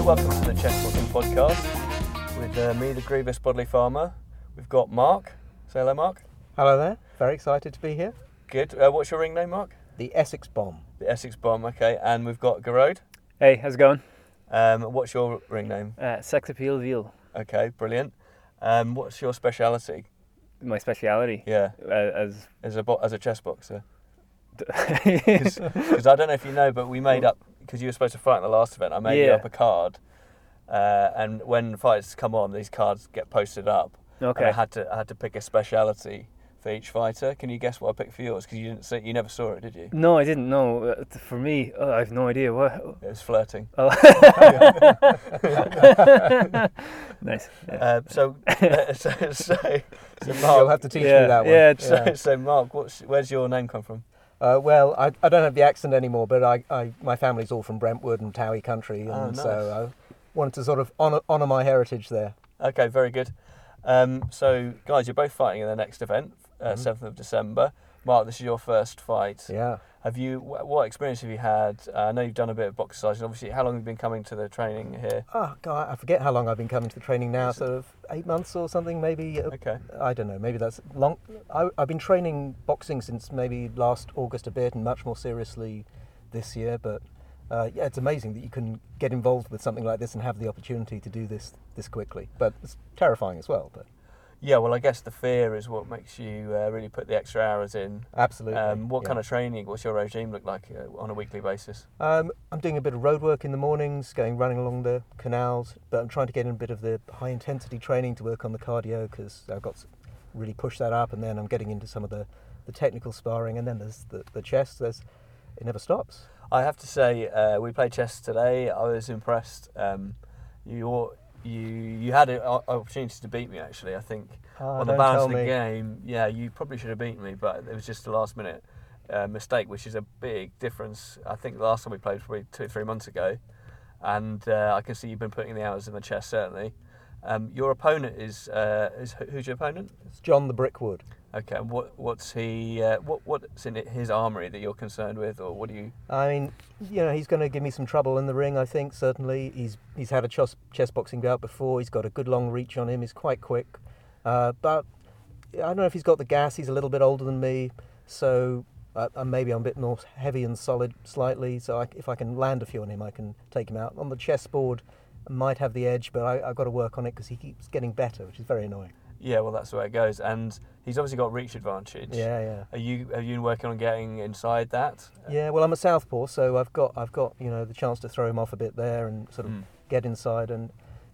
welcome to the Chess Boxing Podcast with me, the Grievous Bodley Farmer. We've got Mark. Say hello, Mark. Hello there. Very excited to be here. Good. What's your ring name, Mark? The Essex Bomb. The Essex Bomb, okay. And we've got Garode. Hey, how's it going? What's your ring name? Sex Appeal Veal. Okay, brilliant. What's your speciality? My speciality. Yeah. As As a chess boxer. Because I don't know if you know, but we made up, because you were supposed to fight in the last event, I made you up a card. And when fights come on, these cards get posted up. Okay. And I had to pick a speciality for each fighter. Can you guess what I picked for yours? Because you never saw it, did you? No, I didn't know. For me, I have no idea what. It was flirting. Oh. Nice. Yeah. So Mark, You'll have to teach me that one. Yeah. So Mark, where's your name come from? Well, I don't have the accent anymore, but my family's all from Brentwood and Towie country, and nice. so I wanted to sort of honour my heritage there. Okay, very good. So guys, you're both fighting in the next event, 7th of December. Mark, this is your first fight. Yeah. What experience have you had? I know you've done a bit of boxercising. Obviously, how long have you been coming to the training here? Oh, God, I forget how long I've been coming to the training now, sort of 8 months or something, maybe. Okay. I don't know, maybe that's long. I've been training boxing since maybe last August a bit, and much more seriously this year, but yeah, it's amazing that you can get involved with something like this and have the opportunity to do this quickly. But it's terrifying as well. But Yeah, well, I guess the fear is what makes you really put the extra hours in. absolutely. What kind of training, what's your regime look like on a weekly basis? I'm doing a bit of road work in the mornings, running along the canals, but I'm trying to get in a bit of the high intensity training to work on the cardio, because I've got to really push that up, and then I'm getting into some of the technical sparring, and then there's the chess. It never stops. I have to say, we played chess today. I was impressed. You had an opportunity to beat me, actually. I think on the balance of the game, yeah, you probably should have beaten me, but it was just a last minute mistake, which is a big difference. I think the last time we played was probably 2 or 3 months ago, and I can see you've been putting the hours in the chess, certainly. Your opponent is who's your opponent? It's John the Brickwood. Okay, and what's in his armoury that you're concerned with, or what do you? I mean, he's going to give me some trouble in the ring, I think, certainly. He's had a chess boxing bout before. He's got a good long reach on him. He's quite quick. But I don't know if he's got the gas. He's a little bit older than me, so maybe I'm a bit more heavy and solid slightly. So if I can land a few on him, I can take him out. On the chessboard, I might have the edge, but I've got to work on it, because he keeps getting better, which is very annoying. Yeah, well, that's the way it goes, and he's obviously got reach advantage. Yeah. Are you been working on getting inside that? Yeah, well, I'm a southpaw, so I've got the chance to throw him off a bit there and sort of get inside, and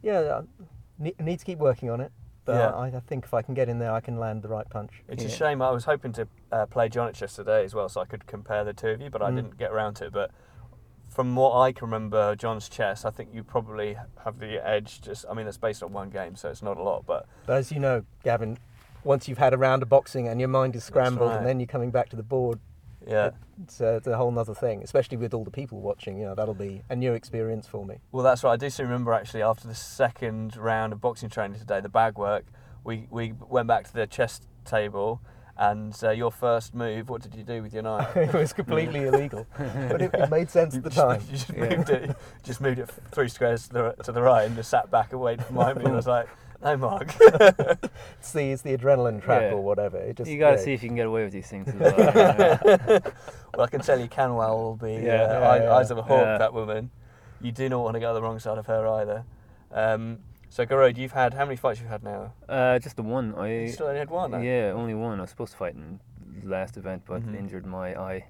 I need to keep working on it. But Yeah. I think if I can get in there, I can land the right punch. It's a shame. I was hoping to play John at chess today as well, so I could compare the two of you, but I didn't get around to it. But from what I can remember, John's chess, I think you probably have the edge. That's based on one game, so it's not a lot. But as you know, Gavin, once you've had a round of boxing and your mind is scrambled, right. and then you're coming back to the board, yeah. it's a whole other thing, especially with all the people watching. That'll be a new experience for me. Well, that's right. I do still remember, actually, after the second round of boxing training today, the bag work, we went back to the chess table. And your first move, what did you do with your knife? It was completely illegal, but it made sense at the time. You just moved it 3 squares to the right and just sat back and waited for my move. I was like, no, Mark. It's the adrenaline trap or whatever. You got to see if you can get away with these things as well. Well, I can tell you, Canwell will be eyes of a hawk, that woman. You do not want to go on the wrong side of her either. So, Garode, how many fights you've had now? Just the one. You still only had one, though? Yeah, only one. I was supposed to fight in the last event, but injured my eye.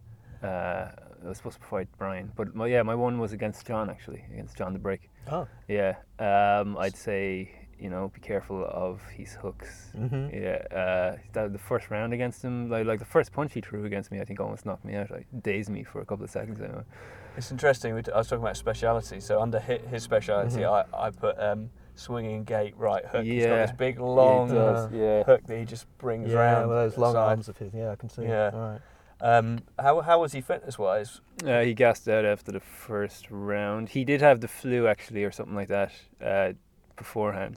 I was supposed to fight Brian, but my one was against John, actually, against John the Brick. Oh. Yeah. I'd say, be careful of his hooks. Mm-hmm. Yeah. The first round against him, like the first punch he threw against me, I think almost knocked me out. Like, dazed me for a couple of seconds. Anyway. It's interesting. I was talking about speciality. So under his speciality, I put swinging gate right hook. Yeah. He's got this big long hook that he just brings round. Yeah, well, those long side. arms of his. Yeah, I can see. Yeah. All right. How was he fitness wise? He gassed out after the first round. He did have the flu, actually, or something like that beforehand.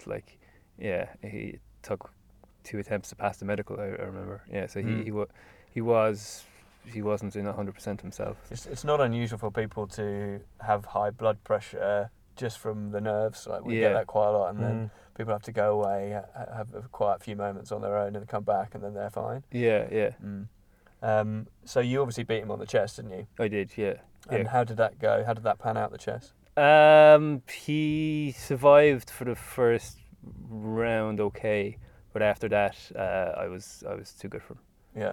He took 2 attempts to pass the medical, I remember. Yeah, so he wasn't in 100% himself. It's not unusual for people to have high blood pressure just from the nerves. Like we get that quite a lot, and then people have to go away, have a quiet few moments on their own, and come back, and then they're fine. Yeah. So you obviously beat him on the chest, didn't you? I did, yeah. And how did that go? How did that pan out, the chest? He survived for the first round, okay, but after that, I was too good for him.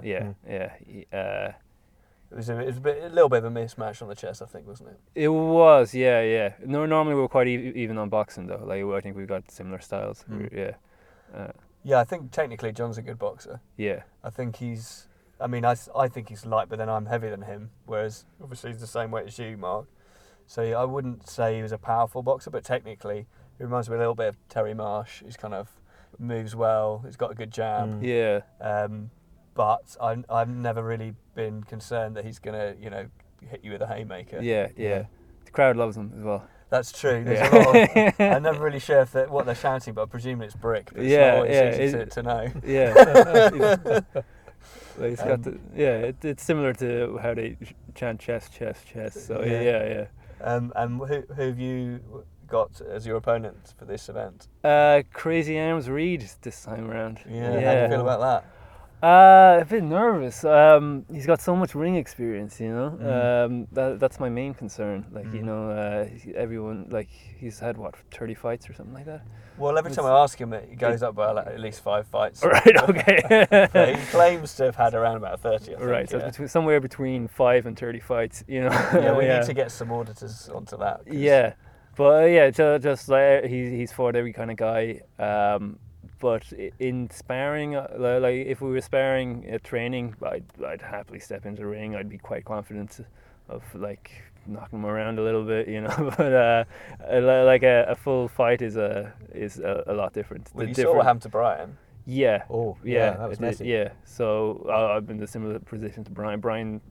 Yeah. It was a little bit of a mismatch on the chest, I think, wasn't it? It was, yeah. No, normally we're quite even on boxing though. Like I think we've got similar styles. Yeah, I think technically John's a good boxer. Yeah. I think he's. I mean, I think he's light, but then I'm heavier than him. Whereas obviously he's the same weight as you, Mark. So I wouldn't say he was a powerful boxer, but technically he reminds me a little bit of Terry Marsh. He's kind of moves well. He's got a good jab. Yeah. But I've never really been concerned that he's gonna, hit you with a haymaker. Yeah. The crowd loves him as well. That's true. There's a lot of, I'm never really sure what they're shouting, but I presume it's brick. But it's not to know. Yeah. Like it's got it's similar to how they chant chest. So yeah. And who have you got as your opponent for this event? Crazy Arms Reed this time around. Yeah. How do you feel about that? A bit nervous. He's got so much ring experience, that's my main concern. Like, everyone, like, he's had, 30 fights or something like that? Well, every time I ask him, he goes up by at least 5 fights. Right, okay. He claims to have had around about 30, I think. Right, so it's somewhere between 5 and 30 fights, Yeah, we need to get some auditors onto that. Yeah, but just like he's fought every kind of guy. But in sparring, like if we were sparring at training, I'd happily step into the ring. I'd be quite confident of like knocking him around a little bit, But like a full fight is a lot different. Well, you saw what happened to Brian. Yeah. Oh, yeah, that was messy. Yeah. So I've been in a similar position to Brian. Brian,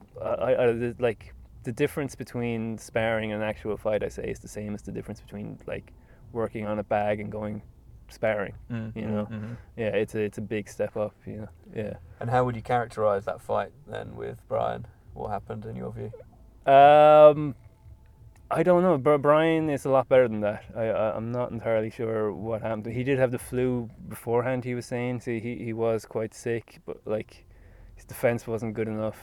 I like the difference between sparring and an actual fight. I say is the same as the difference between like working on a bag and going sparring. Yeah, it's a big step up. Yeah. And how would you characterise that fight then with Brian? What happened in your view? I don't know. Brian is a lot better than that. I'm not entirely sure what happened. He did have the flu beforehand. He was saying so he was quite sick, but like his defense wasn't good enough.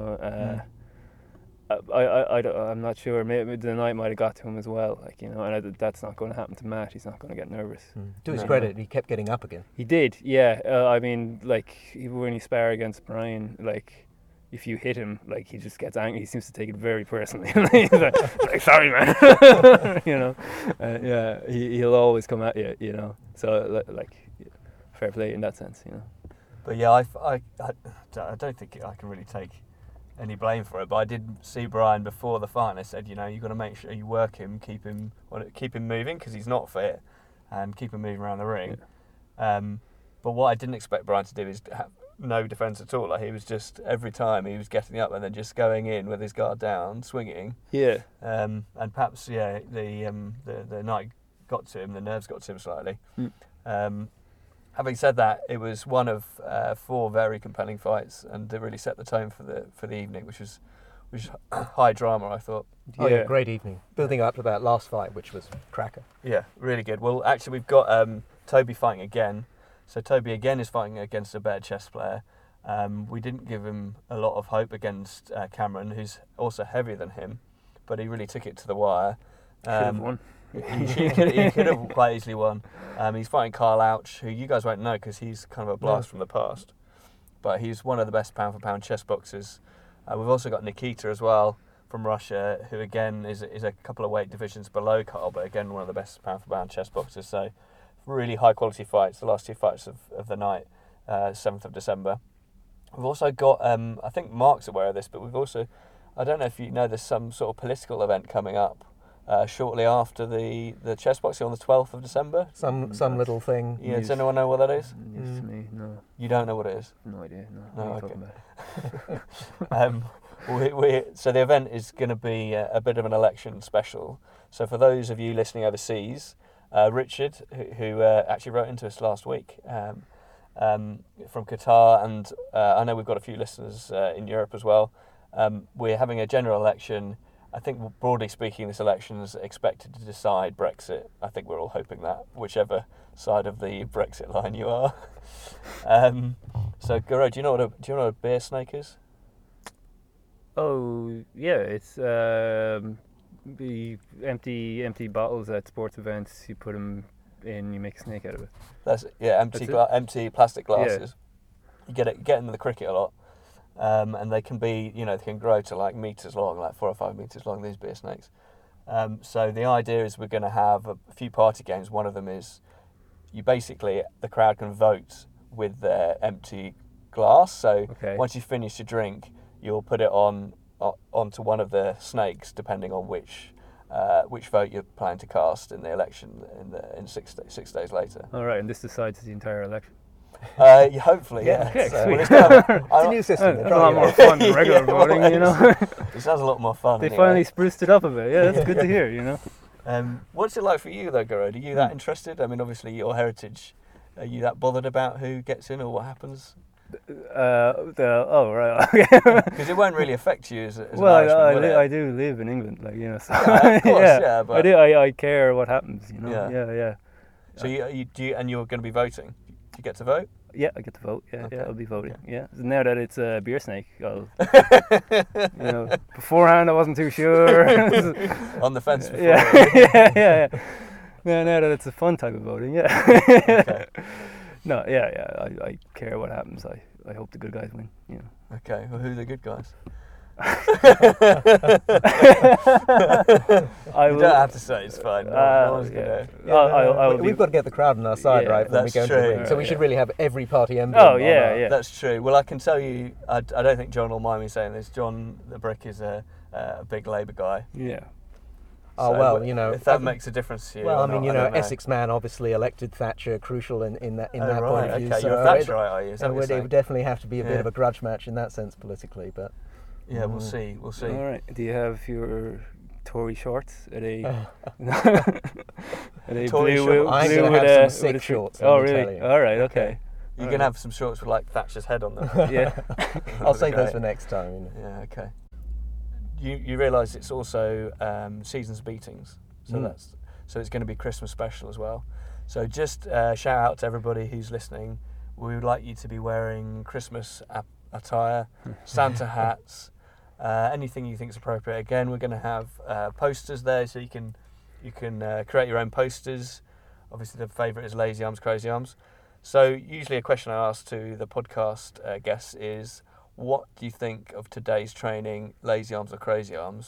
I'm not sure. Maybe the night might have got to him as well. Like and that's not going to happen to Matt. He's not going to get nervous. To his credit, he kept getting up again. He did. Yeah. I mean, like when you spar against Brian, like if you hit him, like he just gets angry. He seems to take it very personally. He's like, sorry, man. Yeah. He'll always come at you. So like, fair play in that sense. But yeah, I don't think I can really take any blame for it, but I did see Brian before the fight and I said, you've got to make sure you work him, keep him moving because he's not fit, and keep him moving around the ring. But what I didn't expect Brian to do is have no defence at all. Like he was just every time he was getting up and then just going in with his guard down, swinging. Yeah. And perhaps the night got to him, the nerves got to him slightly. Having said that, it was one of 4 very compelling fights, and it really set the tone for the evening, which was high drama, I thought. Oh yeah, great evening. Building up to that last fight, which was cracker. Yeah, really good. Well, actually, we've got Toby fighting again. So Toby again is fighting against a better chess player. We didn't give him a lot of hope against Cameron, who's also heavier than him, but he really took it to the wire. Should have won. He could have quite easily won. He's fighting Carl Ouch, who you guys won't know because he's kind of a blast from the past. But he's one of the best pound-for-pound chess boxers. We've also got Nikita as well from Russia, who again is a couple of weight divisions below Carl, but again one of the best pound-for-pound chess boxers. So really high-quality fights, the last 2 fights of the night, 7th of December. We've also got, I think Mark's aware of this, but we've also, I don't know if you know, there's some sort of political event coming up. Shortly after the chess boxing on the 12th of December. Some little thing. Yeah, does anyone know what that is? News to me, no. You don't know what it is? No idea, no. No, What are you talking about? So the event is going to be a bit of an election special. So for those of you listening overseas, Richard, who actually wrote into us last week from Qatar, and I know we've got a few listeners in Europe as well, we're having a general election. I think broadly speaking, this election is expected to decide Brexit. I think we're all hoping that, whichever side of the Brexit line you are. So, Garo, do you know what a beer snake is? Oh yeah, it's the empty bottles at sports events. You put them in, you make a snake out of it. That's empty plastic glasses. Yeah. You get into the cricket a lot, and they can be, they can grow to like meters long, like 4 or 5 meters long. These beer snakes. So the idea is we're going to have a few party games. One of them is the crowd can vote with their empty glass. So once you finish your drink, you'll put it onto one of the snakes, depending on which vote you're planning to cast in the election in 6 days later. All right, and this decides the entire election. Hopefully, yeah. Okay, It's a new system. It's a lot more fun than regular voting, It sounds a lot more fun. They finally spruced it up a bit. Yeah, that's good to hear. What's it like for you though, Garo? Are you that interested? I mean, obviously your heritage. Are you that bothered about who gets in or what happens? Right. Because it won't really affect you as an Irishman, will it? I do live in England, so yeah, of course, but I care what happens, Yeah. So you're going to be voting? Do you get to vote? Yeah, I get to vote. Yeah, Okay. yeah, I'll be voting. Okay. Yeah. So now that it's a beer snake, I'll. Beforehand I wasn't too sure. On the fence before. Yeah. Now that it's a fun type of voting, yeah. Okay. No, yeah. I care what happens. I hope the good guys win. Okay. Well, who are the good guys? You don't have to say, it's fine. No one's gonna. We've got to get the crowd on our side, right? When we go into the ring. So we should really have every party emblem. Oh yeah. That's true. Well, I can tell you, I don't think John will mind me saying this. John the Brick is a big Labour guy. Yeah. Oh, So, well, if that makes a difference to you. Well, or I mean, not, I don't know. Essex man obviously elected Thatcher, crucial in that Oh, point of view. Okay, so you're a Thatcherite, are you? Is that it what you're would definitely have to be a bit Yeah. of a grudge match in that sense politically, but Yeah, we'll see. We'll see. All right. Do you have your Tory shorts? Are they? Are they Tory blue? shorts. I'm blue going with to have a- some with a sick tree- shorts. Oh let me really? tell you. All right. Okay. You can have some shorts with like Thatcher's head on them. Yeah. I'll save those for next time. Yeah. Okay. You realise it's also seasons beatings, so it's going to be Christmas special as well. So just shout out to everybody who's listening. We would like you to be wearing Christmas attire, Santa hats, anything you think is appropriate. Again, we're going to have posters there, so you can create your own posters. Obviously, the favourite is Lazy Arms, Crazy Arms. So usually a question I ask to the podcast guests is, what do you think of today's training, Lazy Arms or Crazy Arms?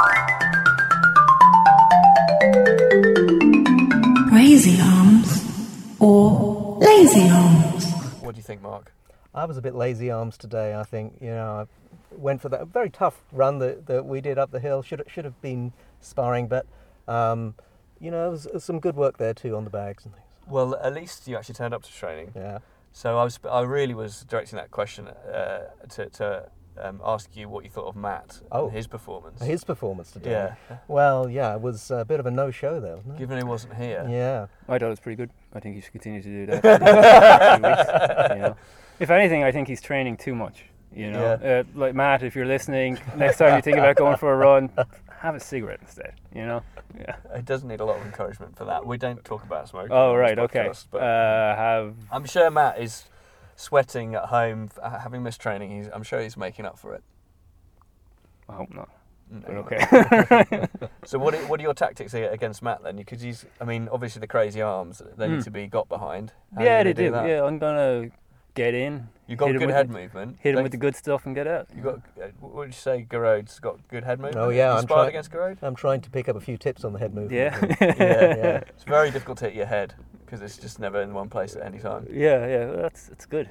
Crazy Arms or Lazy Arms? What do you think, Mark? I was a bit lazy arms today. I think I went for that very tough run that we did up the hill. Should have been sparring, but it was some good work there too on the bags and things. Well, at least you actually turned up to training. Yeah. So I really was directing that question to ask you what you thought of Matt and his performance. His performance today. Yeah. Well, yeah, it was a bit of a no-show there, wasn't it? Given he wasn't here. Yeah. I thought it was pretty good. I think he should continue to do that. For the next few weeks, If anything, I think he's training too much. Yeah. Like Matt, if you're listening, next time you think about going for a run, have a cigarette instead. Yeah. It doesn't need a lot of encouragement for that. We don't talk about smoking. Oh on right, this okay. podcast, but I'm sure Matt is sweating at home, having missed training. I'm sure he's making up for it. I hope not. No. But okay. So what are your tactics against Matt then? Because obviously the crazy arms, they need to be got behind. How Yeah, are they you gonna do. that? Yeah, I'm gonna get in. You've got hit him good with head the- movement. Hit him with the good stuff and get out. You got. What would you say? Garode's got good head movement. Oh yeah, You I'm sparred trying against Garode. I'm trying to pick up a few tips on the head movement. Yeah. Yeah. It's very difficult to hit your head because it's just never in one place at any time. Yeah, that's good.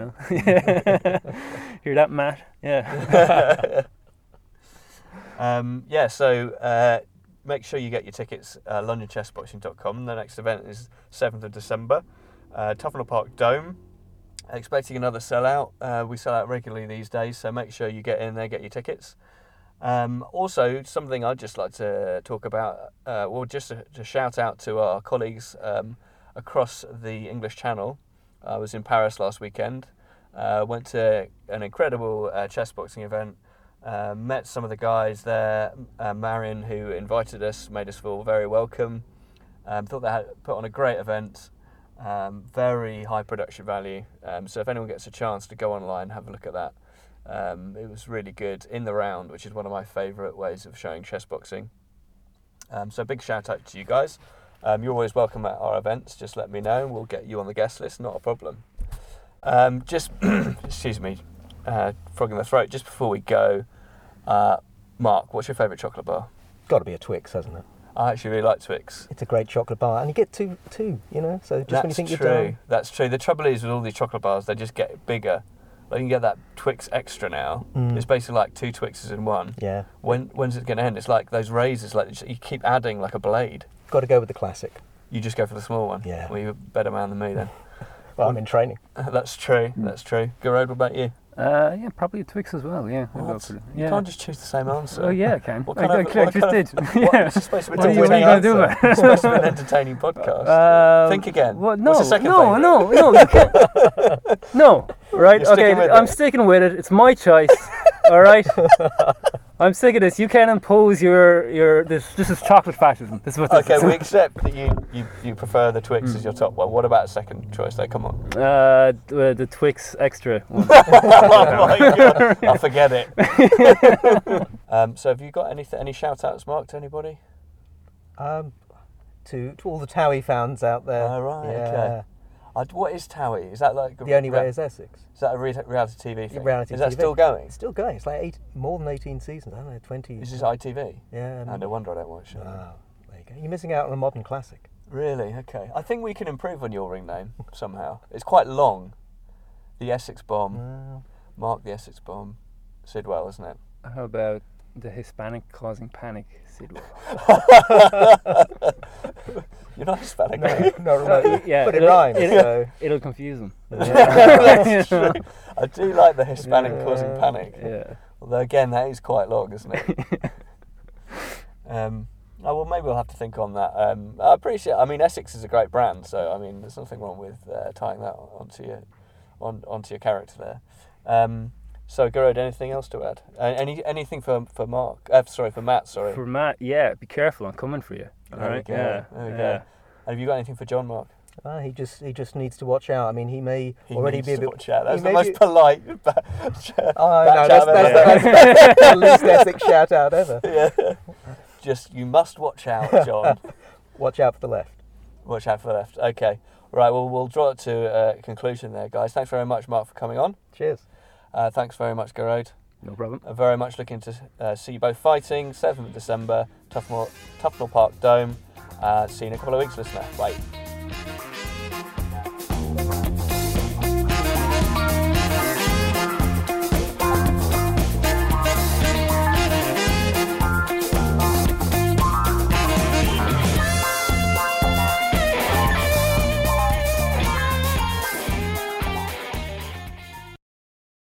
Hear that, Matt? Yeah. So make sure you get your tickets londonchessboxing.com. The next event is 7th of December, Tufnell Park Dome. Expecting another sellout. We sell out regularly these days, so make sure you get in there, get your tickets. Also, something I'd just like to talk about, just to shout out to our colleagues across the English Channel. I was in Paris last weekend, went to an incredible chess boxing event. Met some of the guys there. Marion, who invited us, made us feel very welcome. Thought they had put on a great event. Very high production value. So if anyone gets a chance to go online, have a look at that. It was really good in the round, which is one of my favourite ways of showing chess boxing. So big shout out to you guys. You're always welcome at our events. Just let me know. We'll get you on the guest list. Not a problem. Just excuse me, frog in the throat. Just before we go, Mark, what's your favourite chocolate bar? Got to be a Twix, hasn't it? I actually really like Twix. It's a great chocolate bar, and you get two, you know. So just when you think you're done. That's true. The trouble is with all these chocolate bars, they just get bigger. Like you can get that Twix Extra now. It's basically like 2 Twixes in one. Yeah. When's it going to end? It's like those razors. Like you keep adding like a blade. Got to go with the classic. You just go for the small one. Yeah. Well, you're a better man than me then. Well, I'm in training. That's true. That's true. Garode, what about you? Yeah, probably a Twix as well. Yeah. You can't just choose the same answer. Oh yeah, I can. What I just did. Yeah. This is supposed to be What are you going to do about it? It's supposed to be an entertaining podcast. Think again. What? No, What's the second no, favourite? you can't. No, right? You're sticking with I'm it. sticking with it. It's my choice. All right. I'm sick of this. You can't impose your this. This is chocolate fascism. This is what this Okay, is. we accept that you prefer the Twix as your top one. What about a second choice though? Come on. The Twix Extra one. Oh my God, I forget it. So have you got any shout outs, Mark, to anybody? To all the Towie fans out there. Oh, right, Yeah. okay. What is Towie? Is that like The Only Way is Essex. Is that a reality TV thing? Reality is that TV. still going? It's still going. It's like more than 18 seasons. I don't know, 20. Is this ITV? Yeah. Oh, no wonder I don't watch it. Wow, there you go. You're missing out on a modern classic. Really? Okay. I think we can improve on your ring name somehow. It's quite long. The Essex Bomb. Wow. Mark the Essex Bomb. Sidwell, isn't it? How about the Hispanic causing panic, Sidwell? You're not Hispanic, are you? No, remotely. Yeah, But it rhymes. So. It'll confuse them. That's true. I do like the Hispanic causing panic. Yeah. Although again, that is quite long, isn't it? Oh, well, maybe we'll have to think on that. I appreciate. I mean, Essex is a great brand, so I mean, there's nothing wrong with tying that onto your character there. So, Garode, anything else to add? Anything for Mark? For Matt. Sorry. For Matt, yeah. Be careful. I'm coming for you. All There we right. go. Yeah. There we go. Yeah. And have you got anything for John, Mark? He just needs to watch out. I mean, he may He already needs be a to bit. watch out. That's he the may most be- polite. Oh, no, That's that's the least Essex shout out ever. Yeah. Just you must watch out, John. Watch out for the left. Watch out for the left. Okay. Right. Well, we'll draw it to a conclusion there, guys. Thanks very much, Mark, for coming on. Cheers. Thanks very much, Garode. No problem. Very much looking to see you both fighting. 7th of December, Tufnell Park Dome. See you in a couple of weeks, listener. Bye.